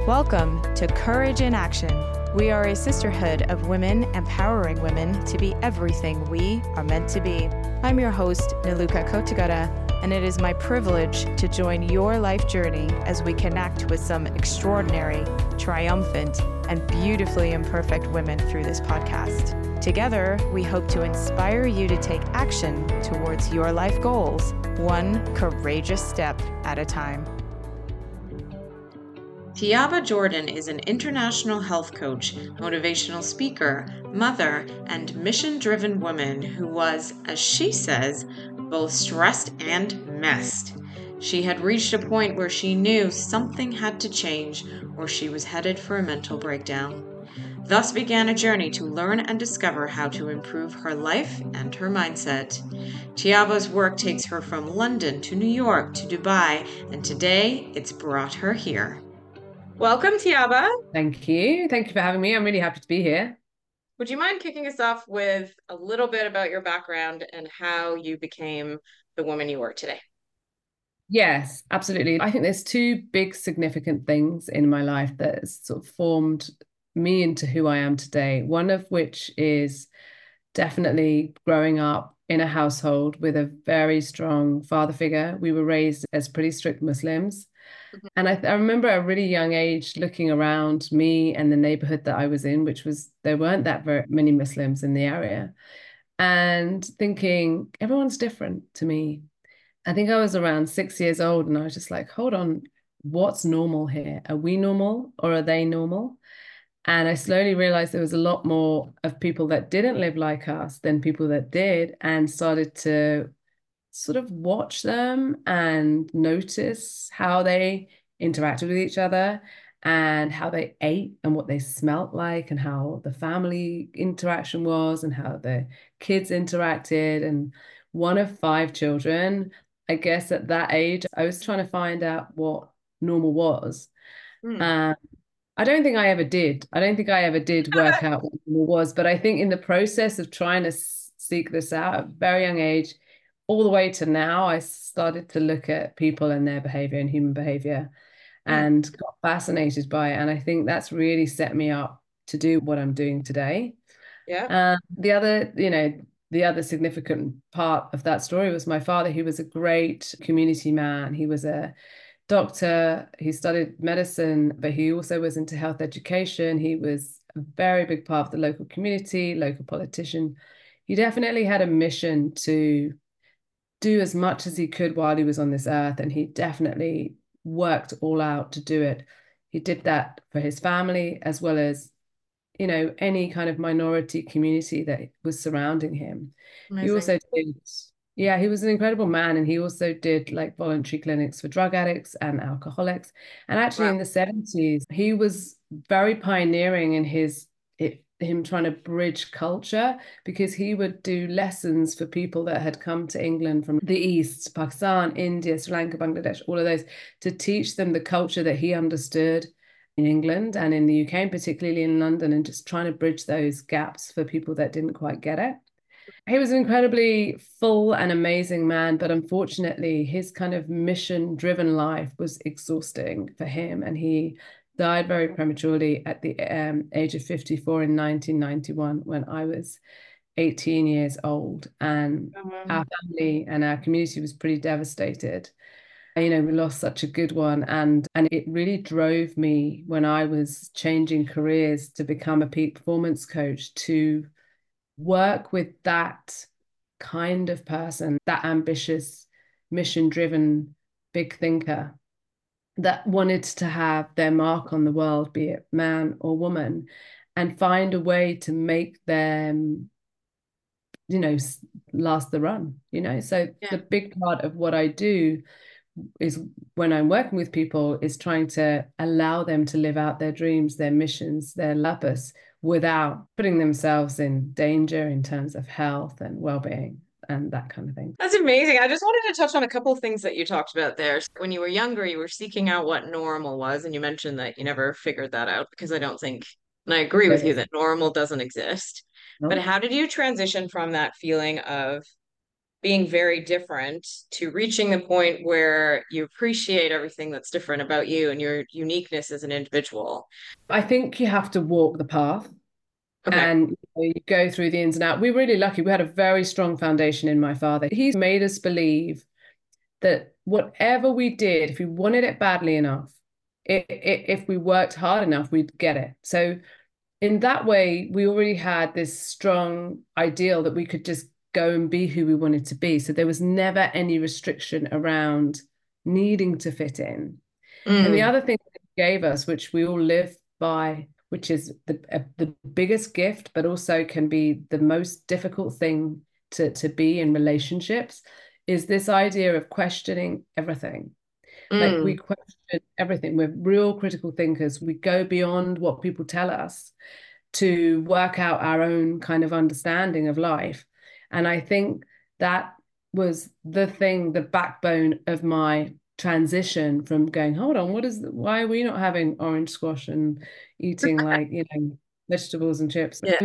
Welcome to Courage in Action. We are a sisterhood of women empowering women to be everything we are meant to be. I'm your host, Niluka Kotagara, and it is my privilege to join your life journey as we connect with some extraordinary, triumphant, and beautifully imperfect women through this podcast. Together, we hope to inspire you to take action towards your life goals, one courageous step at a time. Tiaba Jordan is an international health coach, motivational speaker, mother, and mission-driven woman who was, as she says, both stressed and messed. She had reached a point where she knew something had to change or she was headed for a mental breakdown. Thus began a journey to learn and discover how to improve her life and her mindset. Tiaba's work takes her from London to New York to Dubai, and today it's brought her here. Welcome, Tiaba. Thank you. Thank you for having me. I'm really happy to be here. Would you mind kicking us off with a little bit about your background and how you became the woman you are today? Yes, absolutely. I think there's two big significant things in my life that sort of formed me into who I am today. One of which is definitely growing up in a household with a very strong father figure. We were raised as pretty strict Muslims. And I remember at a really young age looking around me and the neighborhood that I was in, which was, there weren't that very many Muslims in the area, and thinking, everyone's different to me. I think I was around 6 years old and I was just like, hold on, what's normal here? Are we normal or are they normal? And I slowly realized there was a lot more of people that didn't live like us than people that did, and started to sort of watch them and notice how they interacted with each other and how they ate and what they smelt like and how the family interaction was and how the kids interacted. And one of 5 children, I guess at that age, I was trying to find out what normal was. I don't think I ever did. I don't think I ever did work out what normal was, but I think in the process of trying to seek this out at a very young age, all the way to now, I started to look at people and their behavior and human behavior and got fascinated by it. And I think that's really set me up to do what I'm doing today. Yeah. The other significant part of that story was my father. He was a great community man. He was a doctor. He studied medicine, but he also was into health education. He was a very big part of the local community, local politician. He definitely had a mission to do as much as he could while he was on this earth, and he definitely worked all out to do it. He did that for his family as well as, any kind of minority community that was surrounding him. Amazing. He also did, he was an incredible man, and he also did like voluntary clinics for drug addicts and alcoholics. And actually in the 70s, he was very pioneering in him trying to bridge culture, because he would do lessons for people that had come to England from the East, Pakistan, India, Sri Lanka, Bangladesh, all of those, to teach them the culture that he understood in England and in the UK, and particularly in London, and just trying to bridge those gaps for people that didn't quite get it. He was an incredibly full and amazing man, but unfortunately his kind of mission-driven life was exhausting for him, and he died very prematurely at the age of 54 in 1991, when I was 18 years old. And our family and our community was pretty devastated. We lost such a good one. And it really drove me, when I was changing careers, to become a peak performance coach, to work with that kind of person, that ambitious, mission-driven, big thinker that wanted to have their mark on the world, be it man or woman, and find a way to make them, last the run, So the big part of what I do is, when I'm working with people, is trying to allow them to live out their dreams, their missions, their purpose, without putting themselves in danger in terms of health and well-being and that kind of thing. That's amazing. I just wanted to touch on a couple of things that you talked about there. When you were younger, you were seeking out what normal was, and you mentioned that you never figured that out, because I don't think, and I agree with you, that normal doesn't exist. No. But how did you transition from that feeling of being very different to reaching the point where you appreciate everything that's different about you and your uniqueness as an individual? I think you have to walk the path Okay. and you go through the ins and outs. We were really lucky. We had a very strong foundation in my father. He made us believe that whatever we did, if we wanted it badly enough, if we worked hard enough, we'd get it. So in that way, we already had this strong ideal that we could just go and be who we wanted to be. So there was never any restriction around needing to fit in. And the Mm, other thing that it gave us, which we all live by, which is the biggest gift, but also can be the most difficult thing to be in relationships, is this idea of questioning everything. Like we mm, question everything. We're real critical thinkers. We go beyond what people tell us to work out our own kind of understanding of life. And I think that was the thing, the backbone of my transition from going, hold on, why are we not having orange squash and eating like, vegetables and chips? yeah.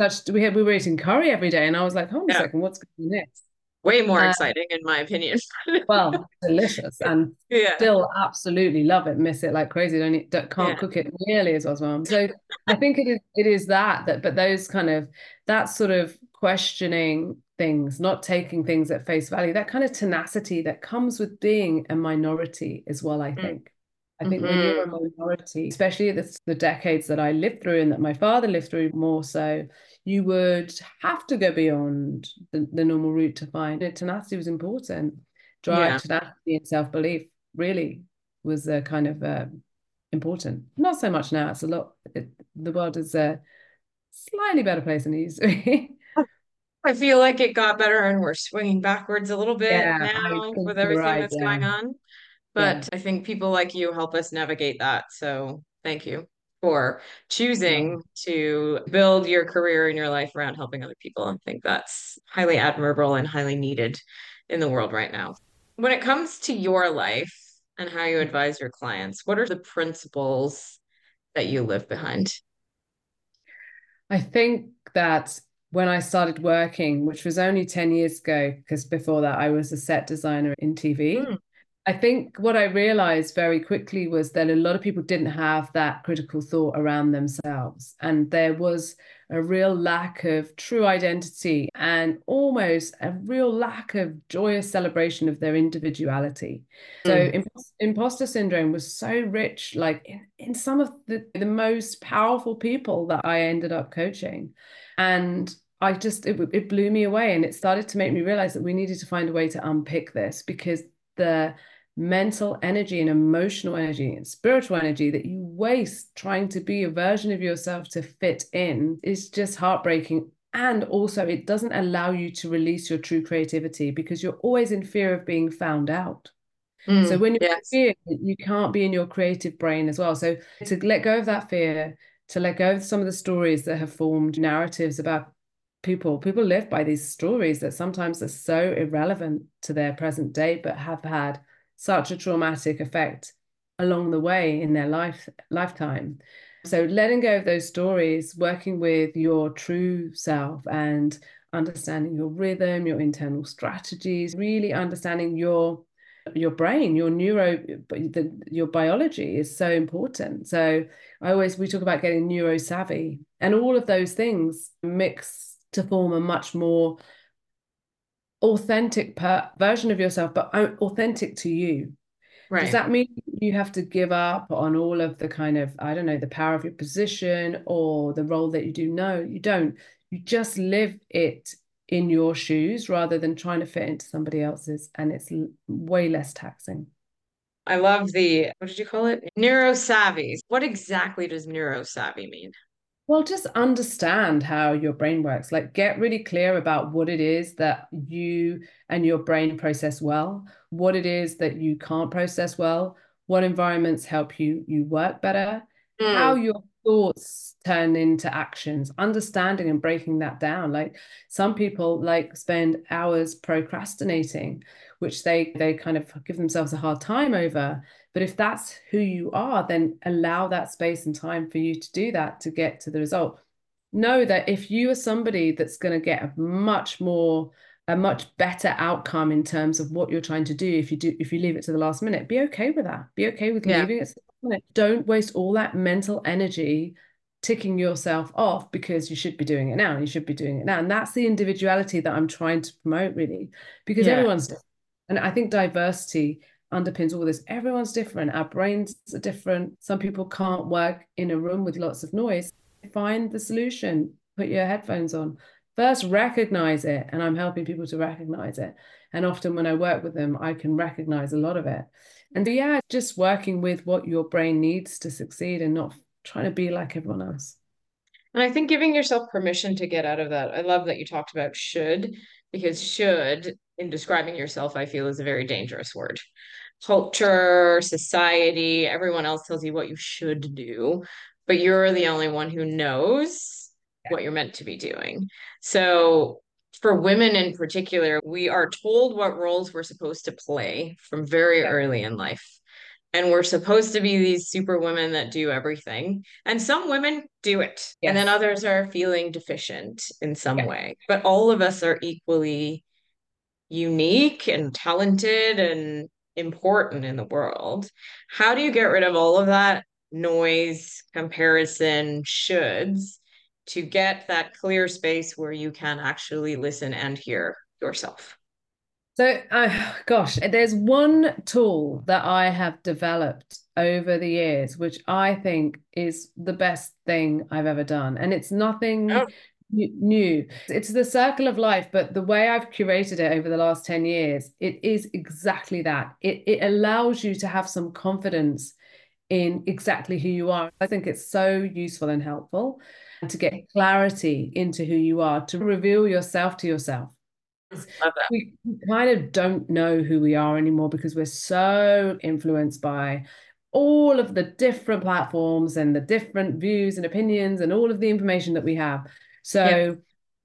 We were eating curry every day. And I was like, hold on a Yeah. second, what's going on next? Way more Uh, exciting in my opinion. well, delicious and Yeah. still absolutely love it, miss it like crazy. Can't Yeah. cook it nearly as well as mom. So I think it is that but those kind of that sort of questioning things, not taking things at face value, that kind of tenacity that comes with being a minority as well, I Mm, think. I think when you're mm-hmm. a minority, especially the decades that I lived through and that my father lived through more so, you would have to go beyond the normal route to find it. Tenacity was important. Drive, Yeah. tenacity, and self-belief really was kind of important. Not so much now. It's a lot. The world is a slightly better place than it used to be. I feel like it got better and we're swinging backwards a little bit Yeah, I now think with you're everything right. that's Yeah, going on. yeah. But I think people like you help us navigate that. So thank you for No. choosing to build your career and your life around helping other people. I think that's highly admirable and highly needed in the world right now. When it comes to your life and how you advise your clients, what are the principles that you live behind? I think that when I started working, which was only 10 years ago, because before that I was a set designer in TV. Mm, I think what I realized very quickly was that a lot of people didn't have that critical thought around themselves. And there was a real lack of true identity and almost a real lack of joyous celebration of their individuality. So mm, imposter syndrome was so rich, like in some of the most powerful people that I ended up coaching. And it blew me away. And it started to make me realize that we needed to find a way to unpick this because the mental energy and emotional energy and spiritual energy that you waste trying to be a version of yourself to fit in is just heartbreaking. And also, it doesn't allow you to release your true creativity because you're always in fear of being found out. So when you're yes. in fear, you can't be in your creative brain as well. So to let go of that fear, to let go of some of the stories that have formed narratives about people live by these stories that sometimes are so irrelevant to their present day, but have had such a traumatic effect along the way in their lifetime. So letting go of those stories, working with your true self and understanding your rhythm, your internal strategies, really understanding your brain, your biology is so important. So we talk about getting neuro savvy, and all of those things mix to form a much more authentic version of yourself, but authentic to you. Does Right. that mean you have to give up on all of the kind of, I don't know, the power of your position or the role that you do? No, you don't. You just live it in your shoes rather than trying to fit into somebody else's, and it's way less taxing. I love what did you call it? Neurosavvy. What exactly does neurosavvy mean? Well, just understand how your brain works. Like, get really clear about what it is that you and your brain process well, what it is that you can't process well, what environments help you work better, how Mm, your thoughts turn into actions, understanding and breaking that down. Like, some people like spend hours procrastinating, which they kind of give themselves a hard time over. But if that's who you are, then allow that space and time for you to do that to get to the result. Know that if you are somebody that's going to get a much more a much better outcome in terms of what you're trying to do if you leave it to the last minute. Be okay with that. Be okay with Yeah. leaving it to the last minute. Don't waste all that mental energy ticking yourself off because you should be doing it now and you should be doing it now. And that's the individuality that I'm trying to promote, really, because Yeah. everyone's different. And I think diversity underpins all this. Everyone's different. Our brains are different. Some people can't work in a room with lots of noise. Find the solution. Put your headphones on. First, recognize it. And I'm helping people to recognize it. And often when I work with them, I can recognize a lot of it. And yeah, just working with what your brain needs to succeed and not trying to be like everyone else. And I think giving yourself permission to get out of that. I love that you talked about should, because should, in describing yourself, I feel is a very dangerous word. Culture, society, everyone else tells you what you should do, but you're the only one who knows what you're meant to be doing. So, for women in particular, we are told what roles we're supposed to play from very Yeah. early in life. And we're supposed to be these super women that do everything. And some women do it, and then Yes. others are feeling deficient in some Yeah. way. But all of us are equally unique and talented and important in the world. How do you get rid of all of that noise, comparison, shoulds to get that clear space where you can actually listen and hear yourself? So, gosh, there's one tool that I have developed over the years, which I think is the best thing I've ever done. And it's nothing Oh, new. It's the circle of life, but the way I've curated it over the last 10 years, it is exactly that. It allows you to have some confidence in exactly who you are. I think it's so useful and helpful to get clarity into who you are, to reveal yourself to yourself. love that. We kind of don't know who we are anymore because we're so influenced by all of the different platforms and the different views and opinions and all of the information that we have. Yeah. So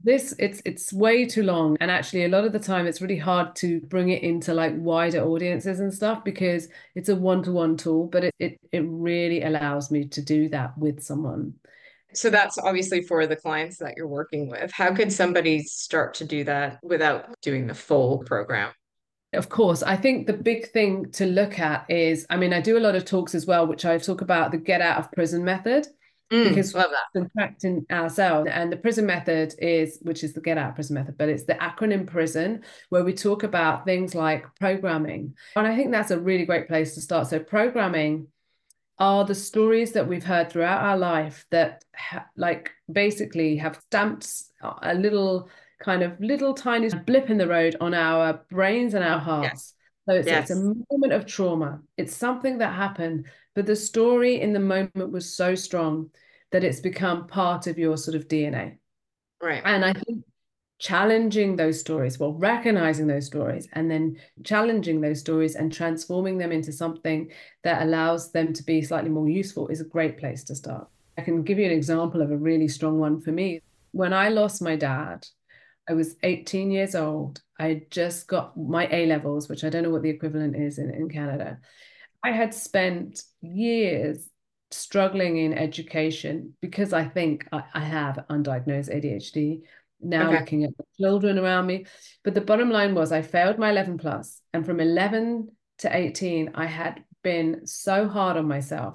it's way too long. And actually a lot of the time it's really hard to bring it into like wider audiences and stuff because it's a one-to-one tool, but it really allows me to do that with someone. So that's obviously for the clients that you're working with. How could somebody start to do that without doing the full program? Of course, I think the big thing to look at is, I mean, I do a lot of talks as well, which I talk about the get out of prison method, because Love that. we're trapped in ourselves. And the prison method is, which is the get out of prison method, but it's the acronym PRISON, where we talk about things like programming. And I think that's a really great place to start. So programming are the stories that we've heard throughout our life that like basically have stamped a little kind of little tiny blip in the road on our brains and our Yes. hearts. So it's a Yes. moment of trauma. It's something that happened, but the story in the moment was so strong that it's become part of your sort of DNA. Right. And I think challenging those stories, well, recognizing those stories and then challenging those stories and transforming them into something that allows them to be slightly more useful is a great place to start. I can give you an example of a really strong one for me. When I lost my dad, I was 18 years old. I just got my A levels, which I don't know what the equivalent is in Canada. I had spent years struggling in education because I think I have undiagnosed ADHD. Now Okay. looking at the children around me. But the bottom line was I failed my 11 plus. And from 11 to 18, I had been so hard on myself.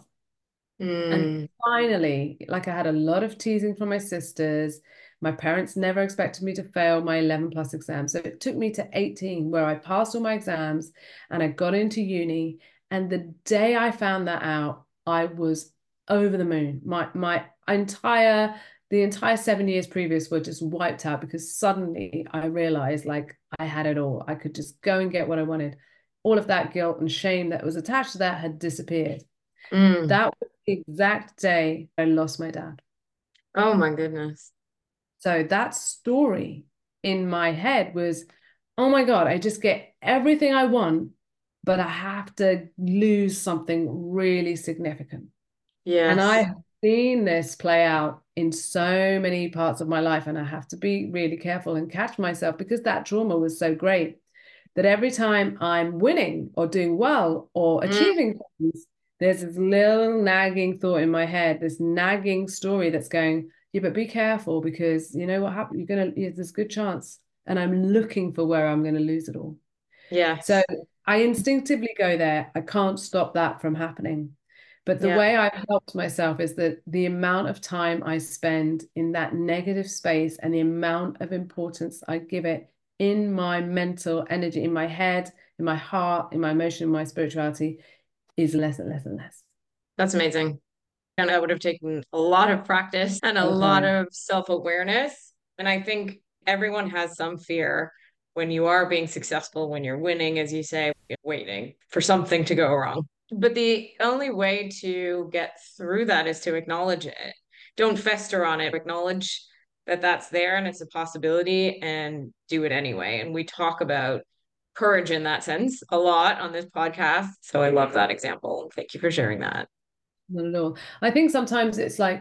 And Mm, finally, like I had a lot of teasing from my sisters. My parents never expected me to fail my 11 plus exams. So it took me to 18 where I passed all my exams and I got into uni. And the day I found that out, I was over the moon. My the entire 7 years previous were just wiped out because suddenly I realized like I had it all. I could just go and get what I wanted. All of that guilt and shame that was attached to that had disappeared. mm. That was the exact day I lost my dad. Oh my goodness. So that story in my head was, oh my God, I just get everything I want, but I have to lose something really significant. And I Yes. have seen this play out in so many parts of my life, and I have to be really careful and catch myself because that trauma was so great that every time I'm winning or doing well or Mm, achieving things, there's this little nagging thought in my head, this nagging story that's going, yeah, but be careful because you know what happened? There's a good chance and I'm looking for where I'm going to lose it all. So Yes. I instinctively go there. I can't stop that from happening. But the Yeah. way I've helped myself is that the amount of time I spend in that negative space and the amount of importance I give it in my mental energy, in my head, in my heart, in my emotion, in my spirituality is less and less and less. That's amazing. And that would have taken a lot of practice and a All the lot time. of self-awareness. And I think everyone has some fear when you are being successful, when you're winning, as you say, you're waiting for something to go wrong. But the only way to get through that is to acknowledge it. Don't fester on it. Acknowledge that that's there and it's a possibility and do it anyway. And we talk about courage in that sense a lot on this podcast. So I love that example. Thank you for sharing that. Not at all. I think sometimes it's like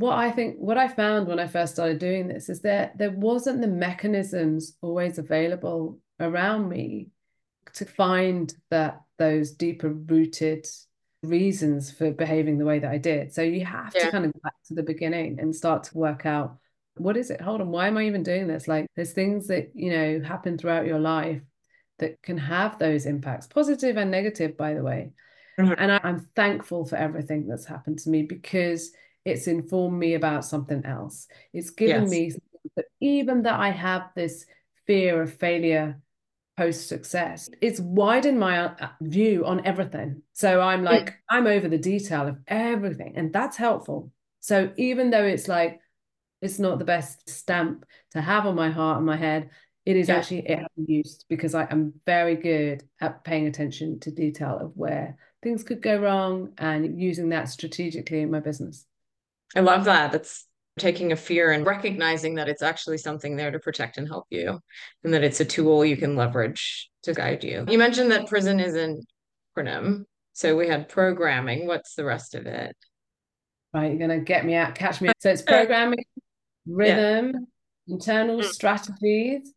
what I found when I first started doing this is there wasn't the mechanisms always available around me to find those deeper rooted reasons for behaving the way that I did. So you have to Yeah. kind of go back to the beginning and start to work out what is it? Hold on, why am I even doing this? Like there's things that, happen throughout your life that can have those impacts, positive and negative, by the way. Mhm. And I'm thankful for everything that's happened to me because it's informed me about something else. It's given Yes. me that even that I have this fear of failure post success, it's widened my view on everything. So I'm over the detail of everything, and that's helpful. So even though it's like, it's not the best stamp to have on my heart and my head, it is Yeah. actually, it has been used because I am very good at paying attention to detail of where things could go wrong and using that strategically in my business. I love that. That's taking a fear and recognizing that it's actually something there to protect and help you, and that it's a tool you can leverage to guide you. You mentioned that prison is an acronym. So we had programming. What's the rest of it? Right, you're gonna get me out, catch me out. So it's programming, Yeah. rhythm, internal Mm. strategies,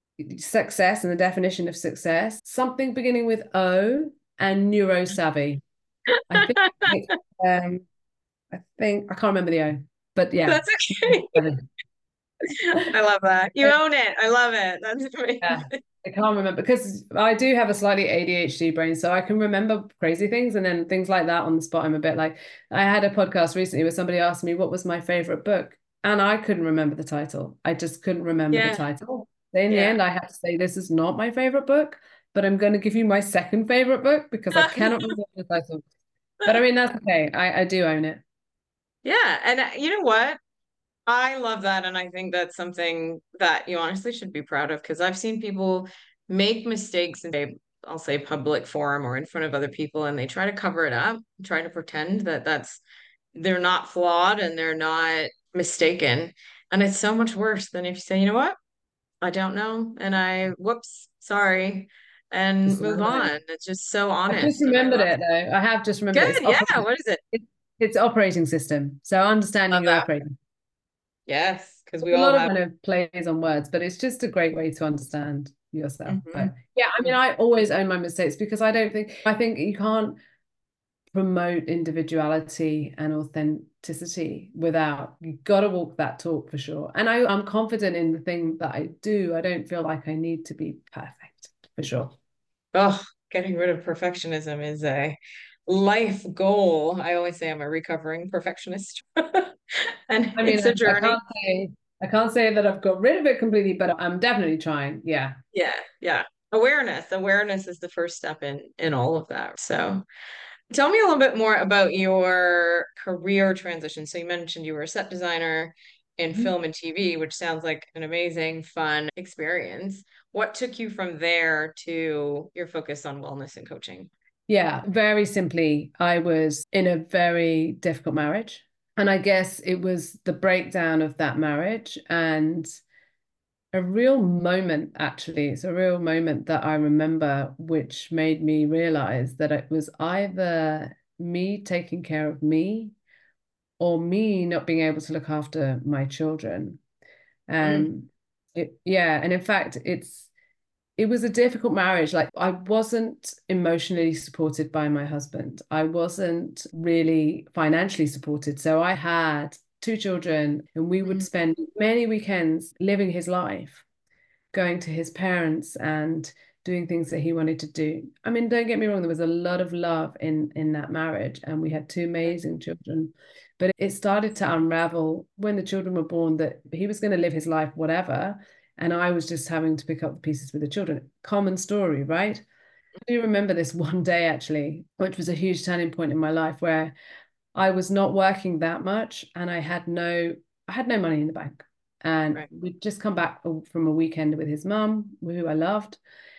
success and the definition of success, something beginning with O, and neurosavvy. I think um I can't remember the O, but yeah. That's okay. I love that. You own it. I love it. That's Yeah, amazing. I can't remember because I do have a slightly ADHD brain, so I can remember crazy things and then things like that on the spot. I'm a bit like, I had a podcast recently where somebody asked me what was my favorite book, and I couldn't remember the title. I just couldn't remember the Yeah. title. So in the Yeah. end, I had to say, this is not my favorite book, but I'm going to give you my second favorite book because I cannot remember the title. But I mean, that's okay. I do own it. Yeah. And you know what? I love that. And I think that's something that you honestly should be proud of because I've seen people make mistakes in I'll say public forum or in front of other people and they try to cover it up, try to pretend that they're not flawed and they're not mistaken. And it's so much worse than if you say, you know what? I don't know. And whoops, sorry, and Just move remember it. on. It's just so I've just honest. And I remembered love it though. I have just remembered it. good. Yeah. What is it? It's operating system. So understanding Love your that. operating. Yes. Because we A all lot of have. kind of plays on words, but it's just a great way to understand yourself. But Mhm. yeah, I mean, I always own my mistakes because I think you can't promote individuality and authenticity without, you've got to walk that talk for sure. And I'm confident in the thing that I do. I don't feel like I need to be perfect for sure. Oh, getting rid of perfectionism is a life goal. I always say I'm a recovering perfectionist, and I mean, it's a I journey. I can't say that I've got rid of it completely, but I'm definitely trying. Yeah. Yeah, yeah. Awareness is the first step in all of that. So, tell me a little bit more about your career transition. So, you mentioned you were a set designer in film and TV, which sounds like an amazing, fun experience. What took you from there to your focus on wellness and coaching? Yeah, very simply, I was in a very difficult marriage. And I guess it was the breakdown of that marriage and a real moment, actually. It's a real moment that I remember, which made me realize that it was either me taking care of me or me not being able to look after my children. Mm, And yeah, and in fact, it was a difficult marriage. Like I wasn't emotionally supported by my husband. I wasn't really financially supported. So I had two children and we would mm, spend many weekends living his life. going to his parents and doing things that he wanted to do. I mean, don't get me wrong, there was a lot of love in that marriage, and we had two amazing children. But it started to unravel when the children were born, that he was going to live his life, whatever. And I was just having to pick up the pieces with the children. Common story, right? I do remember this one day actually, which was a huge turning point in my life, where I was not working that much and I had no money in the bank. And Right. we'd just come back from a weekend with his mum, who I loved.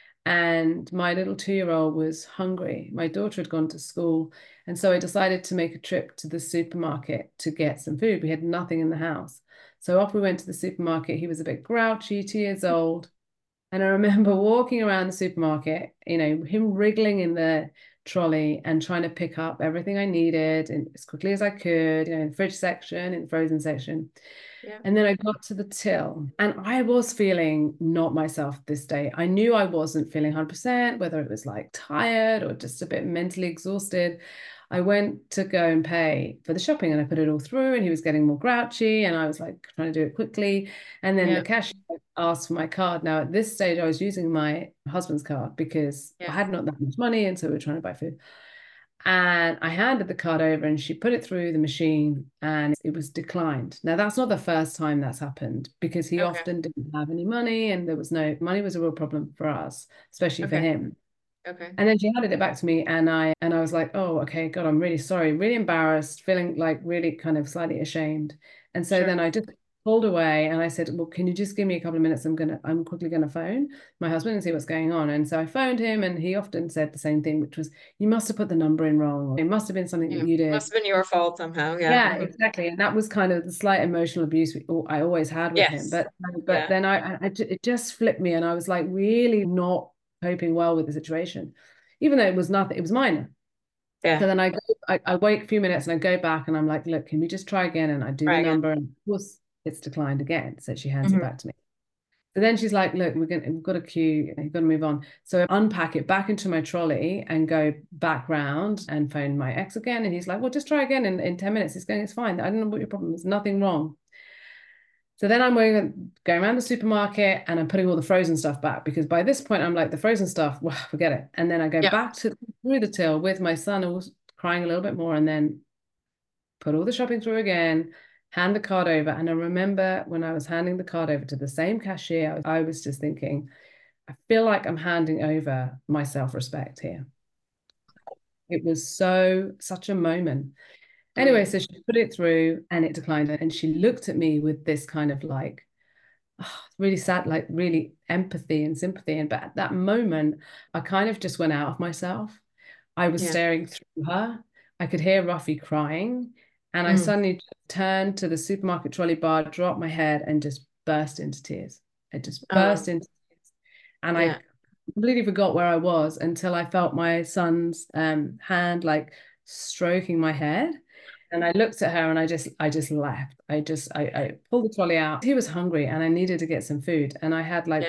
And my little 2-year-old was hungry. My daughter had gone to school. And so I decided to make a trip to the supermarket to get some food. We had nothing in the house. So off we went to the supermarket. He was a bit grouchy, 2 years old. And I remember walking around the supermarket, him wriggling in the trolley and trying to pick up everything I needed and as quickly as I could, in the fridge section, in the frozen section. Yeah. And then I got to the till and I was feeling not myself this day. I knew I wasn't feeling 100%, whether it was like tired or just a bit mentally exhausted. I went to go and pay for the shopping and I put it all through and he was getting more grouchy and I was like trying to do it quickly. And then the Yeah. cashier asked for my card. Now at this stage, I was using my husband's card because I Yeah. had not that much money. And so we were trying to buy food. And I handed the card over and she put it through the machine and it was declined. Now, that's not the first time that's happened because he Okay. often didn't have any money and there was no money was a real problem for us, especially for Okay. him. Okay. And then she handed it back to me and I was like, oh, okay, God, I'm really sorry, really embarrassed, feeling like really kind of slightly ashamed. And so Sure. then I just pulled away and I said, well, can you just give me a couple of minutes? I'm quickly gonna phone my husband and see what's going on. And so I phoned him and he often said the same thing, which was, you must have put the number in wrong, or it must have been something that Yeah. you did. Must have been your fault somehow. Yeah. Yeah, exactly. And that was kind of the slight emotional abuse I always had with him. Yes. But Yeah. then it just flipped me and I was like really not coping well with the situation, even though it was nothing, it was minor. So Yeah. then I wait a few minutes and I go back and I'm like, look, can we just try again? And I do the Try again. number and of course it's declined again. So she hands it Mhm. back to me. So then she's like, look, we've got a queue, you've got to move on. So I unpack it back into my trolley and go back round and phone my ex again. And he's like, well, just try again in 10 minutes. It's fine. I don't know what your problem is. Nothing wrong. So then I'm going around the supermarket and I'm putting all the frozen stuff back because by this point I'm like, the frozen stuff, well, forget it. And then I go Yeah. back through the till with my son who's crying a little bit more and then put all the shopping through again, hand the card over. And I remember when I was handing the card over to the same cashier, I was just thinking, I feel like I'm handing over my self-respect here. It was such a moment. Anyway, Mm. so she put it through and it declined. And she looked at me with this kind of like, really sad, like really empathy and sympathy. And but at that moment, I kind of just went out of myself. I was Yeah. staring through her. I could hear Ruffy crying. And I Mm. suddenly turned to the supermarket trolley bar, dropped my head, and just burst into tears. I just burst Oh, into tears. And yeah. I completely forgot where I was until I felt my son's hand like stroking my head. And I looked at her and I just left. I pulled the trolley out. He was hungry and I needed to get some food. And I had like Yeah.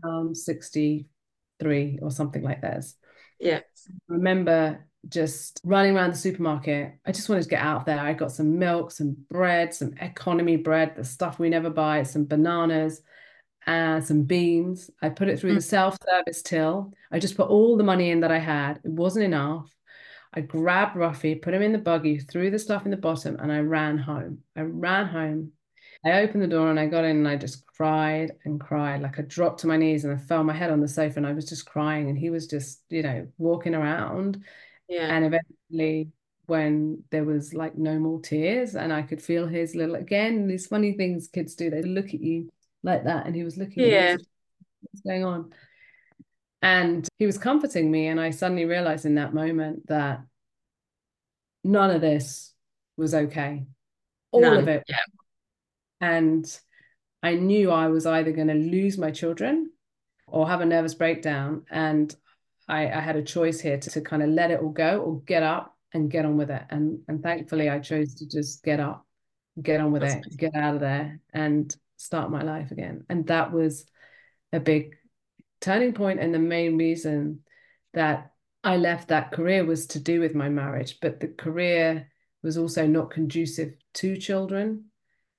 £1.63 or something like this. Yeah. I remember just running around the supermarket. I just wanted to get out of there. I got some milk, some bread, some economy bread, the stuff we never buy, some bananas and some beans. I put it through Mm. the self-service till. I just put all the money in that I had. It wasn't enough. I grabbed Ruffy, put him in the buggy, threw the stuff in the bottom, and I ran home. I ran home. I opened the door and I got in and I just cried and cried. Like I dropped to my knees and I fell my head on the sofa and I was just crying. And he was just, walking around. Yeah. And eventually, when there was like no more tears and I could feel his little, again, these funny things kids do, they look at you like that. And he was looking at me as Yeah. if, what's going on? And he was comforting me. And I suddenly realized in that moment that none of this was okay. All of None. it. Yeah. And I knew I was either going to lose my children or have a nervous breakdown. And I had a choice here to kind of let it all go or get up and get on with it. And thankfully I chose to just get up, get on with That's it, get out of there and start my life again. And that was a big turning point and the main reason that I left that career was to do with my marriage, but the career was also not conducive to children.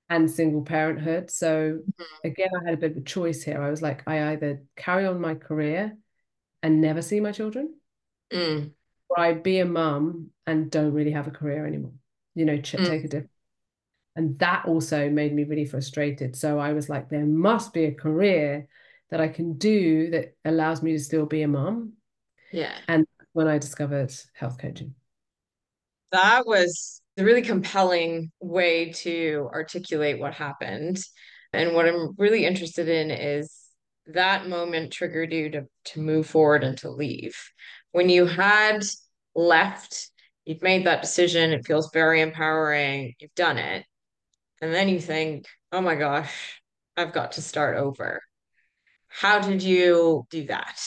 and single parenthood. So again, I had a bit of a choice here. I was like, I either carry on my career and never see my children, Mm. or I be a mum and don't really have a career anymore, Mm. take a different. And that also made me really frustrated. So I was like, there must be a career that I can do that allows me to still be a mum. Yeah. And when I discovered health coaching. That was a really compelling way to articulate what happened. And what I'm really interested in is that moment triggered you to move forward and to leave. When you had left, you've made that decision, it feels very empowering, you've done it. And then you think, oh my gosh, I've got to start over. How did you do that?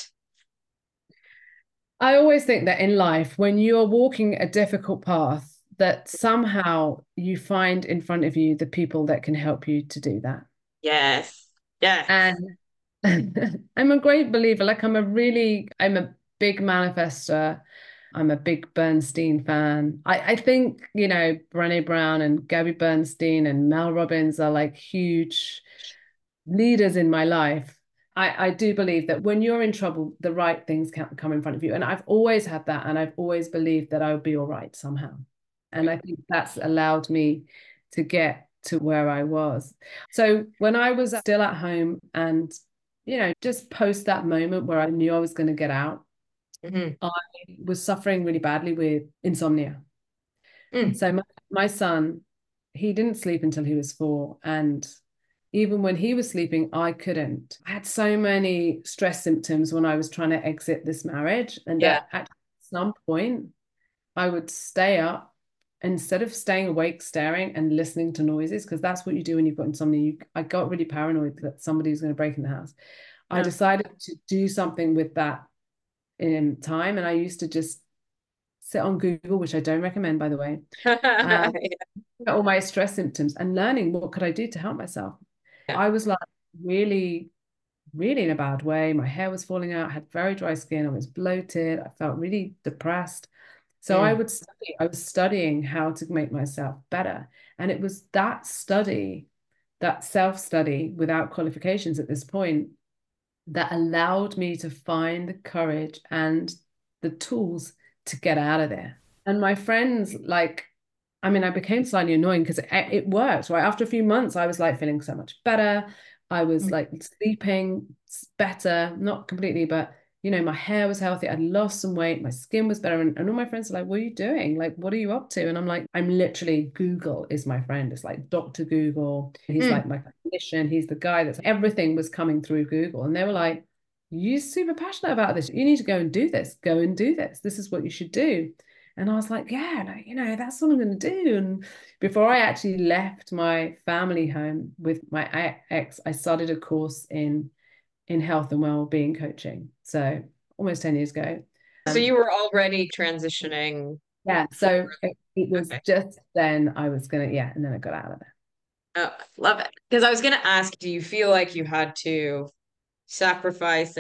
I always think that in life, when you are walking a difficult path, that somehow you find in front of you the people that can help you to do that. Yes. Yes. And I'm a great believer. Like I'm a big manifester. I'm a big Bernstein fan. I think, Brené Brown and Gabby Bernstein and Mel Robbins are like huge leaders in my life. I do believe that when you're in trouble, the right things can come in front of you. And I've always had that. And I've always believed that I would be all right somehow. And I think that's allowed me to get to where I was. So when I was still at home and, just post that moment where I knew I was going to get out, Mhm. I was suffering really badly with insomnia. Mm. So my son, he didn't sleep until he was 4. And even when he was sleeping, I couldn't. I had so many stress symptoms when I was trying to exit this marriage. And Yeah. that at some point, I would stay up instead of staying awake, staring and listening to noises, because that's what you do when you've got insomnia. I got really paranoid that somebody was going to break in the house. I Yeah. decided to do something with that in time. And I used to just sit on Google, which I don't recommend, by the way, all my stress symptoms and learning what could I do to help myself. Yeah. I was like really, really in a bad way. My hair was falling out, I had very dry skin, I was bloated, I felt really depressed. So Mm. I was studying how to make myself better. And it was that study, that self-study without qualifications at this point, that allowed me to find the courage and the tools to get out of there. And my friends, like, I mean, I became slightly annoying because it worked, right? After a few months, I was like feeling so much better. I was like sleeping better, not completely, but my hair was healthy. I'd lost some weight. My skin was better. And all my friends are like, what are you doing? Like, what are you up to? And I'm like, I'm literally, Google is my friend. It's like Dr. Google. He's Mm. like my clinician. He's the guy that's everything was coming through Google. And they were like, you're super passionate about this. You need to go and do this. Go and do this. This is what you should do. And I was like, yeah, no, that's what I'm going to do. And before I actually left my family home with my ex, I started a course in health and well-being coaching. So almost 10 years ago. So you were already transitioning Yeah. forward. So it was Okay. just then I was going to, yeah. And then I got out of there. Oh, love it. Because I was going to ask, do you feel like you had to sacrifice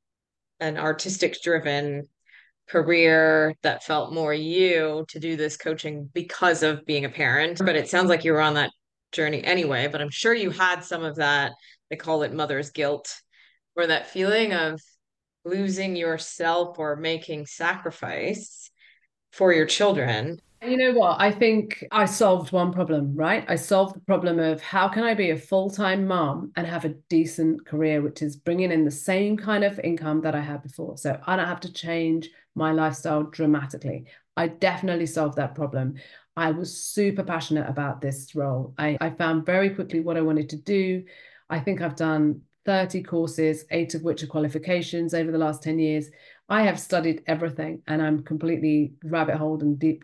an artistic driven career that felt more you to do this coaching because of being a parent? But it sounds like you were on that journey anyway, but I'm sure you had some of that, they call it mother's guilt, or that feeling of losing yourself or making sacrifice for your children. You know what? I think I solved one problem, right? I solved the problem of how can I be a full-time mom and have a decent career, which is bringing in the same kind of income that I had before. So I don't have to change my lifestyle dramatically. I definitely solved that problem. I was super passionate about this role. I found very quickly what I wanted to do. I think I've done 30 courses, 8 of which are qualifications over the last 10 years. I have studied everything and I'm completely rabbit holed and deep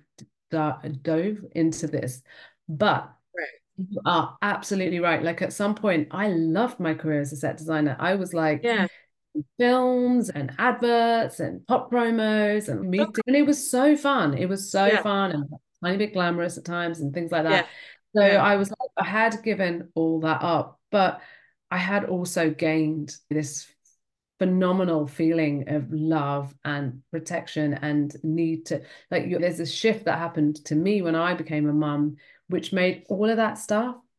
dove into this. But Right. you are absolutely right. Like at some point, I loved my career as a set designer. I was like Yeah. films and adverts and pop promos and meetings. And it was so fun. It was so Yeah. fun and a tiny bit glamorous at times and things like Yeah. that. So Yeah. I was like, I had given all that up, but I had also gained this phenomenal feeling of love and protection and need to there's a shift that happened to me when I became a mum, which made all of that stuff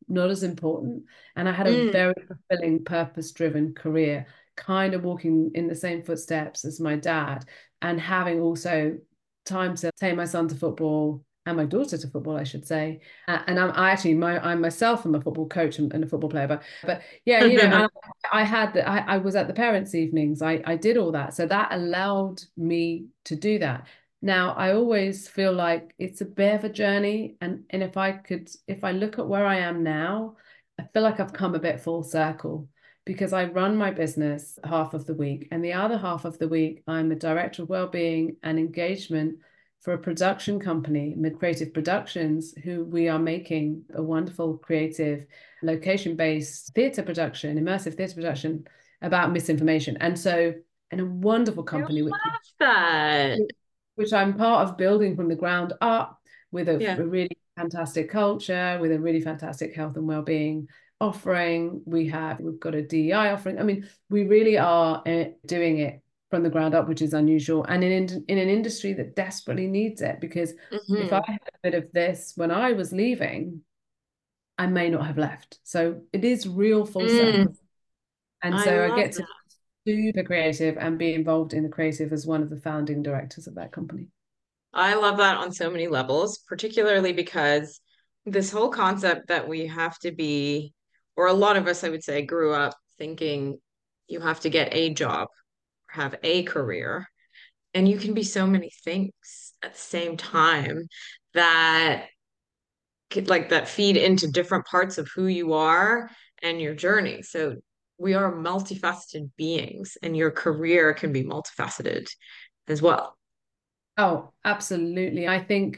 not as important. And I had a Mm. very fulfilling, purpose-driven career, kind of walking in the same footsteps as my dad, and having also time to take my son to football and my daughter to football, I should say. And I myself am a football coach and a football player, but yeah, and I had that. I was at the parents' evenings. I did all that, so that allowed me to do that. Now, I always feel like it's a bit of a journey, and if I look at where I am now, I feel like I've come a bit full circle because I run my business half of the week, and the other half of the week, I'm a director of wellbeing and engagement for a production company, Mid Creative Productions, who we are making a wonderful creative location-based theatre production, immersive theatre production about misinformation. And a wonderful I company love that. which I'm part of building from the ground up with Yeah. a really fantastic culture, with a really fantastic health and well-being offering. We've got a DEI offering. I mean, we really are doing it from the ground up, which is unusual, and in an industry that desperately needs it. Because if I Hmm. had a bit of this when I was leaving, I may not have left. So it is real full Mm. circle. And I so I love get to that. be super creative and be involved in the creative as one of the founding directors of that company. I love that on so many levels, particularly because this whole concept that we have to be, or a lot of us, I would say, grew up thinking you have to get a job, have a career, and you can be so many things at the same time that like that feed into different parts of who you are and your journey. So we are multifaceted beings, and your career can be multifaceted as well. Oh, absolutely.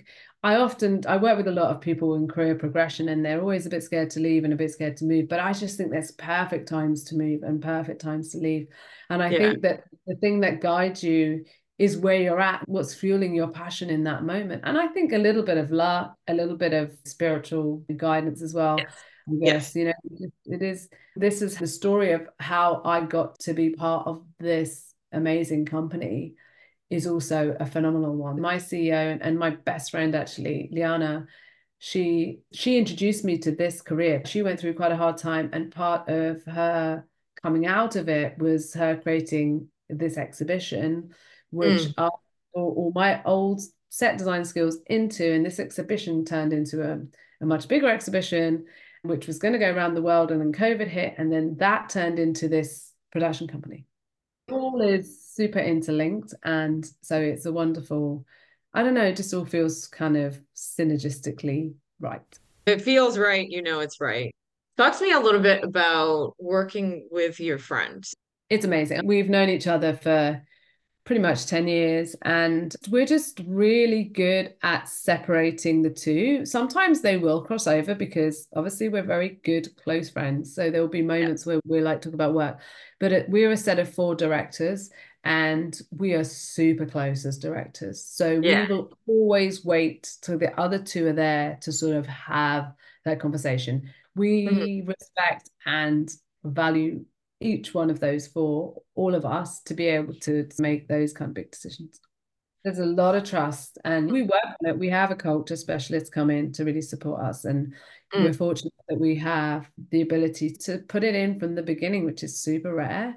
I work with a lot of people in career progression and they're always a bit scared to leave and a bit scared to move. But I just think there's perfect times to move and perfect times to leave. And I Yeah. think that the thing that guides you is where you're at, what's fueling your passion in that moment. And I think a little bit of luck, a little bit of spiritual guidance as well. Yes. I Yes. guess, this is the story of how I got to be part of this amazing company is also a phenomenal one. My CEO and my best friend actually, Liana, she introduced me to this career. She went through quite a hard time, and part of her coming out of it was her creating this exhibition, which Mm. all my old set design skills into, and this exhibition turned into a much bigger exhibition, which was going to go around the world, and then COVID hit, and then that turned into this production company all is super interlinked. And so it's a wonderful, I don't know, it just all feels kind of synergistically right. If it feels right, you know it's right. Talk to me a little bit about working with your friend. It's amazing. We've known each other for pretty much 10 years and we're just really good at separating the two. Sometimes they will cross over because obviously we're very good close friends, so there will be Yeah. moments where we like to talk about work, but we're a set of four directors and we are super close as directors, so we Yeah. will always wait till the other two are there to sort of have that conversation. Mhm. We respect and value each one of those for all of us to be able to make those kind of big decisions. There's a lot of trust and we work on it. We have a culture specialist come in to really support us. And Mm. we're fortunate that we have the ability to put it in from the beginning, which is super rare,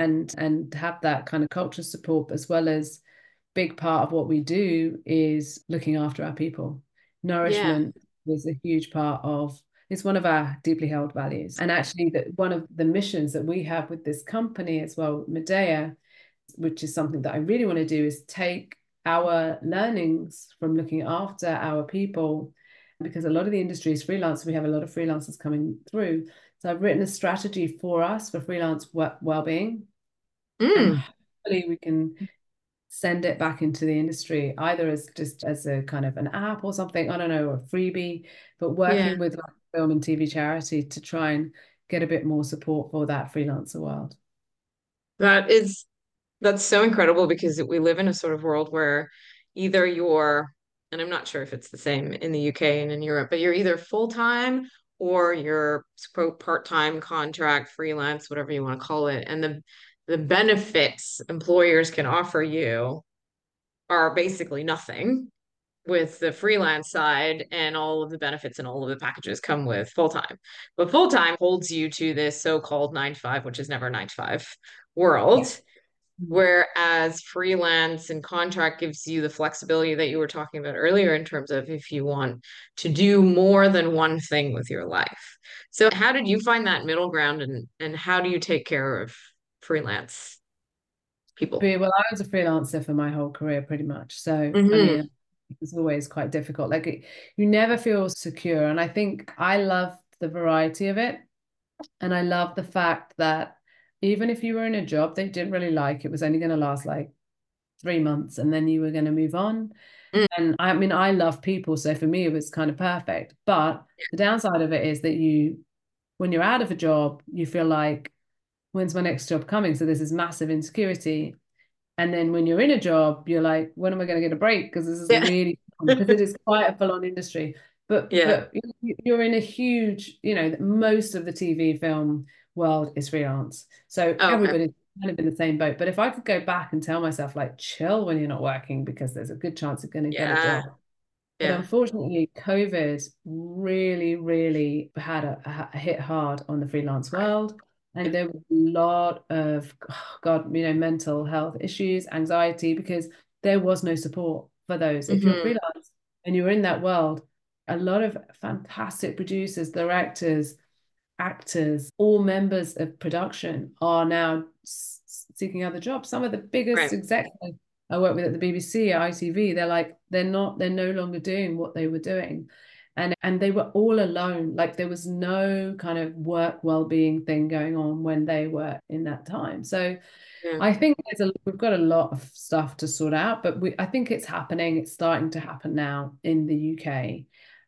and have that kind of culture support as well as big part of what we do is looking after our people. Yeah. Nourishment is a huge part of it's one of our deeply held values. And actually that one of the missions that we have with this company as well, Medea, which is something that I really want to do, is take our learnings from looking after our people, because a lot of the industry is freelance. We have a lot of freelancers coming through. So I've written a strategy for us for freelance well-being. And Mm. hopefully we can send it back into the industry, either as just as a kind of an app or something, I don't know, or a freebie, but Yeah. working with like a film and TV charity to try and get a bit more support for that freelancer world. That is that's so incredible because we live in a sort of world where either you're, and I'm not sure if it's the same in the UK and in Europe, but you're either full-time or you're quote part-time contract, freelance, whatever you want to call it. And the benefits employers can offer you are basically nothing with the freelance side, and all of the benefits and all of the packages come with full time. But full time holds you to this so-called 9 to 5, which is never 9 to 5 Yeah. world. Mm. Whereas freelance and contract gives you the flexibility that you were talking about earlier in terms of if you want to do more than one thing with your life. So how did you find that middle ground, and how do you take care of freelance people? Well, I was a freelancer for my whole career pretty much. So, I Hmm. mean, it was always quite difficult. Like you never feel secure. And I think I love the variety of it. And I love the fact that even if you were in a job that you didn't really like, it was only going to last like 3 months and then you were going to move on. Mm, And I mean, I love people. So for me, it was kind of perfect. But the downside of it is that when you're out of a job, you feel like, when's my next job coming? So there's this massive insecurity. And then when you're in a job, you're like, when am I going to get a break? Because this is yeah. really, because it is quite a full-on industry. But Yeah. you're in a huge, most of the TV film world is freelance. So Oh, okay. everybody's kind of in the same boat. But if I could go back and tell myself, like, chill when you're not working because there's a good chance you're going to get a Yeah. job. But Yeah. unfortunately, COVID really, really had a hit hard on the freelance world. And there was a lot of, oh God, mental health issues, anxiety, because there was no support for those. If you're Hmm. freelance and you're in that world, a lot of fantastic producers, directors, actors, all members of production are now seeking other jobs. Some of the biggest Right. execs I work with at the BBC, ITV, they're no longer doing what they were doing. And they were all alone. Like there was no kind of work well-being thing going on when they were in that time. So Yeah. I think we've got a lot of stuff to sort out, but I think it's happening. It's starting to happen now in the UK.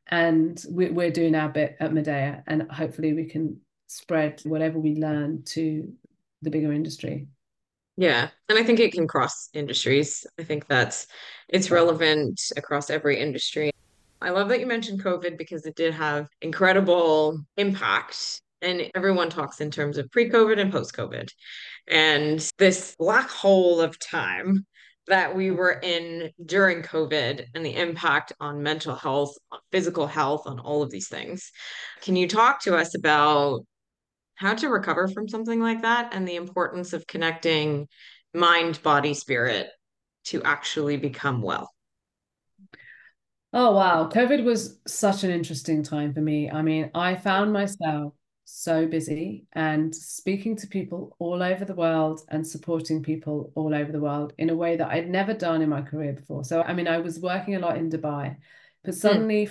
And we're doing our bit at Medea, and hopefully we can spread whatever we learn to the bigger industry. Yeah. And I think it can cross industries. I think it's Yeah. relevant across every industry. I love that you mentioned COVID because it did have incredible impact. And everyone talks in terms of pre-COVID and post-COVID. And this black hole of time that we were in during COVID and the impact on mental health, on physical health, on all of these things. Can you talk to us about how to recover from something like that and the importance of connecting mind, body, spirit to actually become well? Oh, wow. COVID was such an interesting time for me. I mean, I found myself so busy and speaking to people all over the world and supporting people all over the world in a way that I'd never done in my career before. So, I mean, I was working a lot in Dubai, but Mm, suddenly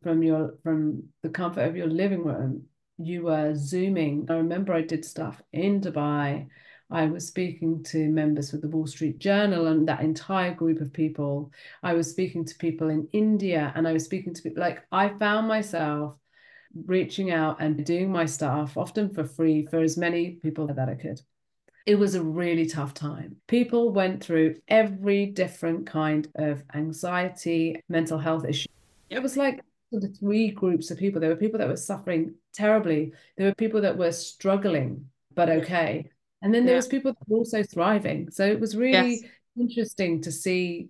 from the comfort of your living room, you were Zooming. I remember I did stuff in Dubai. I was speaking to members of the Wall Street Journal and that entire group of people. I was speaking to people in India and I was speaking to people like I found myself reaching out and doing my stuff, often for free, for as many people that I could. It was a really tough time. People went through every different kind of anxiety, mental health issue. It yep. was like the three groups of people. There were people that were suffering terribly. There were people that were struggling, but Yeah. okay. And then there Yeah. was people that were also thriving. So it was Yes. really interesting to see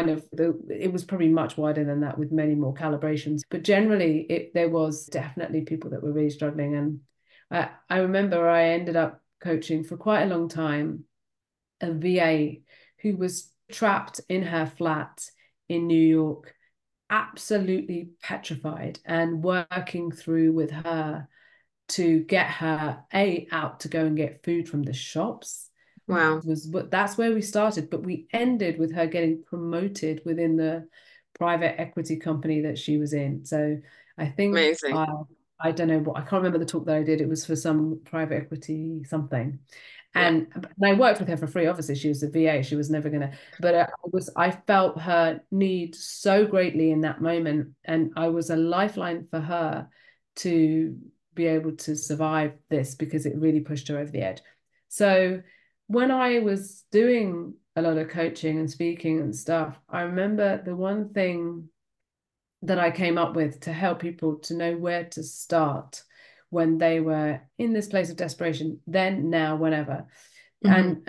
it was probably much wider than that with many more calibrations. But generally there was definitely people that were really struggling. And I remember I ended up coaching for quite a long time a VA who was trapped in her flat in New York, absolutely petrified, and working through with her to get her out to go and get food from the shops. Wow. But that's where we started, but we ended with her getting promoted within the private equity company that she was in. So I think Amazing. I don't know what, I can't remember the talk that I did. It was for some private equity something. Yeah. And I worked with her for free. Obviously, she was a VA. She was never gonna. But I felt her need so greatly in that moment, and I was a lifeline for her to be able to survive this because it really pushed her over the edge. So when I was doing a lot of coaching and speaking and stuff, I remember the one thing that I came up with to help people to know where to start when they were in this place of desperation, then, now, whenever. Hmm. And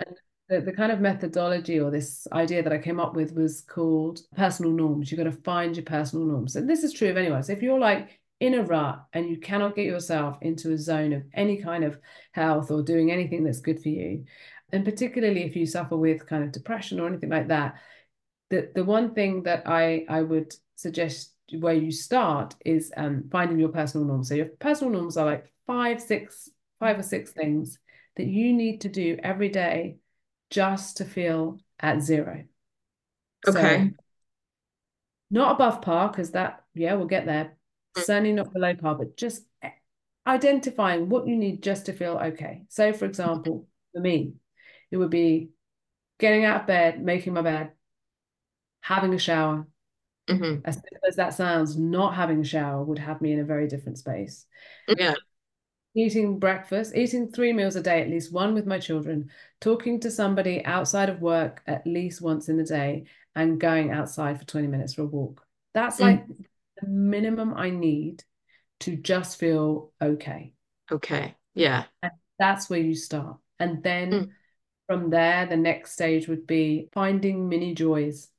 the kind of methodology or this idea that I came up with was called personal norms. You've got to find your personal norms. And this is true of anyone. So if you're like in a rut and you cannot get yourself into a zone of any kind of health or doing anything that's good for you, and particularly if you suffer with kind of depression or anything like that, the one thing that I would suggest where you start is finding your personal norms. So your personal norms are like five or six things that you need to do every day just to feel at zero. So Okay. not above par, because that, yeah, we'll get there. Certainly not below par, but just identifying what you need just to feel okay. So, for example, for me, it would be getting out of bed, making my bed, having a shower. Mm-hmm. As simple as that sounds, not having a shower would have me in a very different space. Yeah. Eating breakfast, eating 3 meals a day, at least one with my children, talking to somebody outside of work at least once in a day, and going outside for 20 minutes for a walk. That's Mm. like the minimum I need to just feel okay. Okay. Yeah. And that's where you start. And Mm. then from there, the next stage would be finding mini joys.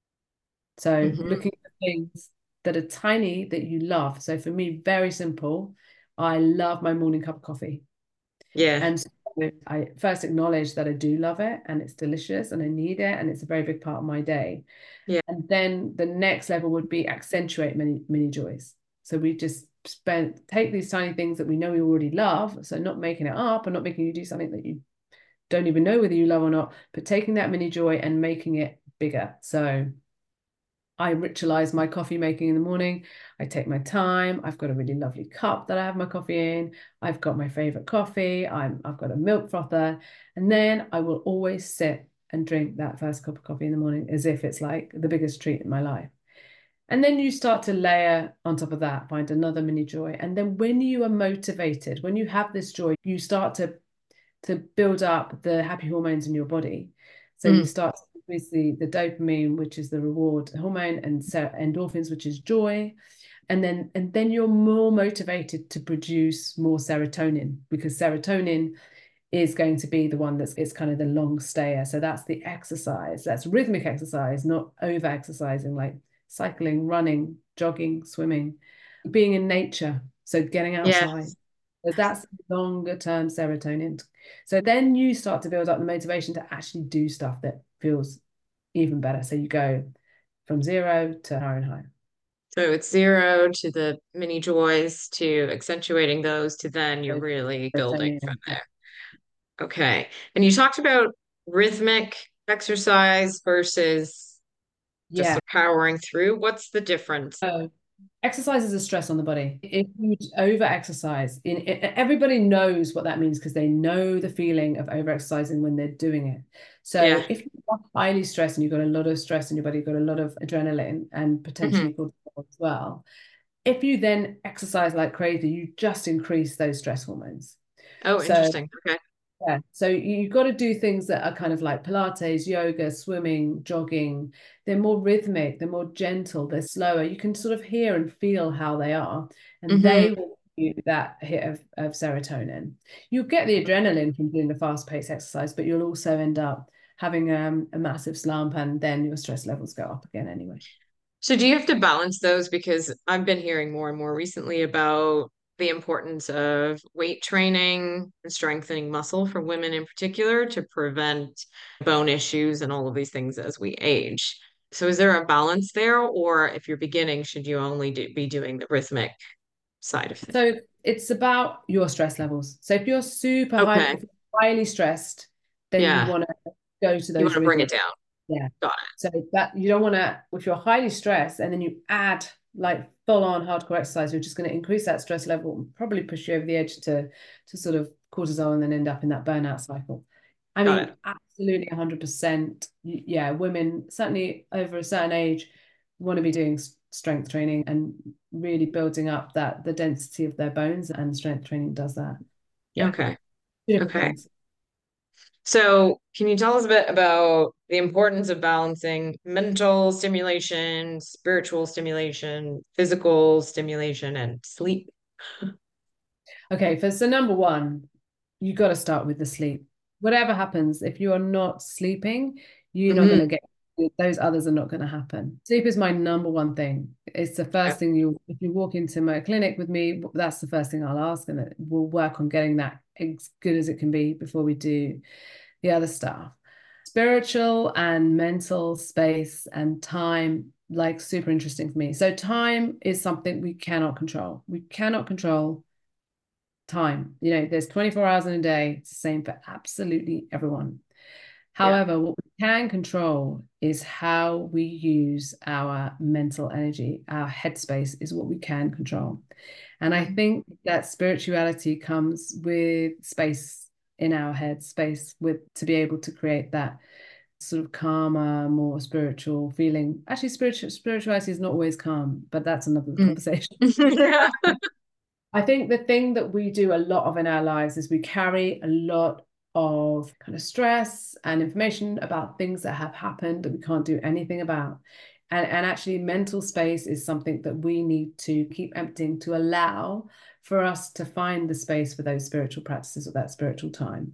So Mm-hmm. looking for things that are tiny that you love. So for me, very simple. I love my morning cup of coffee. Yeah. And so I first acknowledge that I do love it and it's delicious and I need it and it's a very big part of my day. Yeah. And then the next level would be accentuate many joys. So we just take these tiny things that we know we already love. So not making it up and not making you do something that you don't even know whether you love or not, but taking that mini joy and making it bigger. So I ritualize my coffee making in the morning. I take my time. I've got a really lovely cup that I have my coffee in. I've got my favorite coffee. I've got a milk frother. And then I will always sit and drink that first cup of coffee in the morning as if it's like the biggest treat in my life. And then you start to layer on top of that, find another mini joy. And then when you are motivated, when you have this joy, you start to build up the happy hormones in your body. So you Mm. start with the dopamine, which is the reward hormone, and endorphins, which is joy. And then you're more motivated to produce more serotonin, because serotonin is going to be the one that's it's kind of the long stayer. So that's the exercise. That's rhythmic exercise, not over exercising like cycling, running, jogging, swimming, being in nature. So getting Yeah. outside. So that's longer term serotonin. So then you start to build up the motivation to actually do stuff that feels even better. So you go from zero to higher and higher. So it's zero to the mini joys to accentuating those to then you're So really building from serotonin, yeah. there. Okay. And you talked about rhythmic exercise versus just Yeah. powering through. What's the difference? So exercise is a stress on the body. If you over exercise, everybody knows what that means because they know the feeling of over exercising when they're doing it. So Yeah. if you're highly stressed and you've got a lot of stress in your body, you've got a lot of adrenaline and Hmm. potentially cortisol as well. If you then exercise like crazy, you just increase those stress hormones. Oh, So interesting. Okay. yeah, so you've got to do things that are kind of like Pilates, yoga, swimming, jogging. They're more rhythmic, they're more gentle, they're slower. You can sort of hear and feel how they are, and Hmm. they will give you that hit of serotonin. You'll get the adrenaline from doing the fast-paced exercise, but you'll also end up having a massive slump, and then your stress levels go up again anyway. So do you have to balance those? Because I've been hearing more and more recently about the importance of weight training and strengthening muscle for women in particular to prevent bone issues and all of these things as we age. So is there a balance there, or if you're beginning, should you only be doing the rhythmic side of things? So it's about your stress levels. So if you're Okay. if you're highly stressed, then you Yeah. want to go to You want those to bring it rhythmic. down. Yeah. Got So that you don't want to, if you're highly stressed and then you add like full on hardcore exercise, you're just going to increase that stress level and probably push you over the edge to sort of cortisol and then end up in that burnout cycle. I Got mean, it. absolutely 100%. Yeah, women certainly over a certain age want to be doing strength training and really building up that the density of their bones, and strength training does that. Yeah, Okay. two different Okay. things. So, can you tell us a bit about the importance of balancing mental stimulation, spiritual stimulation, physical stimulation, and sleep? Okay, so number one, you got to start with the sleep. whatever happens, if you are not sleeping, you're not going to get, those others are not going to happen. Sleep is my number one thing. It's the first thing if you walk into my clinic with me, that's the first thing I'll ask, and we'll work on getting that as good as it can be before we do the other stuff. Spiritual and mental space and time, like super interesting for me. So time is something we cannot control. We cannot control time. There's 24 hours in a day. It's the same for absolutely everyone. However, what we can control is how we use our mental energy. Our headspace is what we can control. And I think that spirituality comes with space in our head, space to be able to create that sort of calmer, more spiritual feeling. Actually, spirituality is not always calm, but that's another conversation. I think the thing that we do a lot of in our lives is we carry a lot of kind of stress and information about things that have happened that we can't do anything about. And actually mental space is something that we need to keep emptying to allow for us to find the space for those spiritual practices or that spiritual time.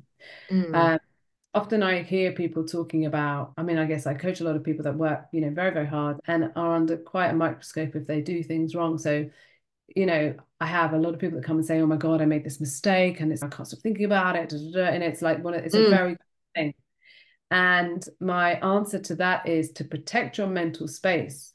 Often I hear people talking about, I guess I coach a lot of people that work, very, very hard and are under quite a microscope if they do things wrong. So I have a lot of people that come and say, oh my God, I made this mistake and I can't stop thinking about it. And it's like, it's a very good thing. And my answer to that is to protect your mental space.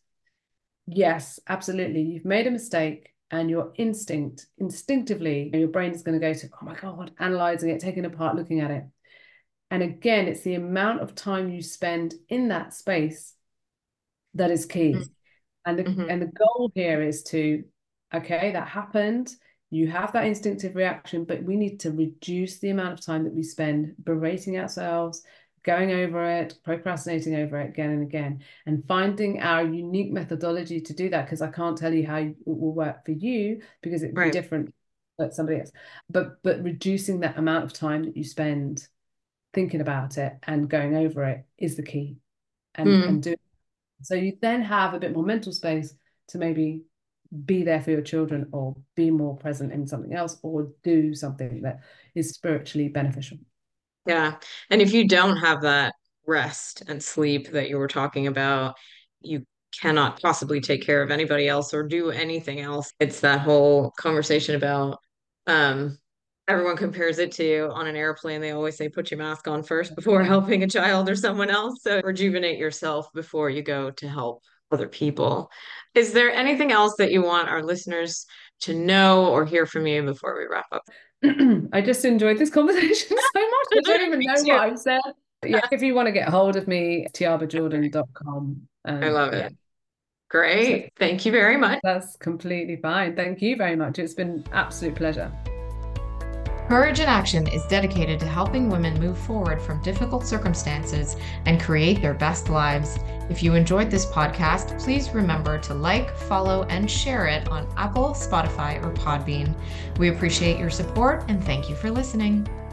Yes, absolutely. You've made a mistake and your instinctively, your brain is going to go to, oh my God, analyzing it, taking it apart, looking at it. And again, it's the amount of time you spend in that space that is key. And the goal here is to, okay, that happened. You have that instinctive reaction, but we need to reduce the amount of time that we spend berating ourselves, going over it, procrastinating over it again and again, and finding our unique methodology to do that, because I can't tell you how it will work for you because it will be different for somebody else. But reducing that amount of time that you spend thinking about it and going over it is the key. And do it. So you then have a bit more mental space to maybe be there for your children or be more present in something else or do something that is spiritually beneficial. Yeah. And if you don't have that rest and sleep that you were talking about, you cannot possibly take care of anybody else or do anything else. It's that whole conversation about everyone compares it to on an airplane. They always say, put your mask on first before helping a child or someone else. So rejuvenate yourself before you go to help other people. Is there anything else that you want our listeners to know or hear from you before we wrap up? I just enjoyed this conversation so much. I don't even know what I've said. Yeah, if you want to get hold of me, tiabajordan.com. I love it. Great. Thank you very much. That's completely fine. Thank you very much. It's been an absolute pleasure. Courage in Action is dedicated to helping women move forward from difficult circumstances and create their best lives. If you enjoyed this podcast, please remember to like, follow, and share it on Apple, Spotify, or Podbean. We appreciate your support and thank you for listening.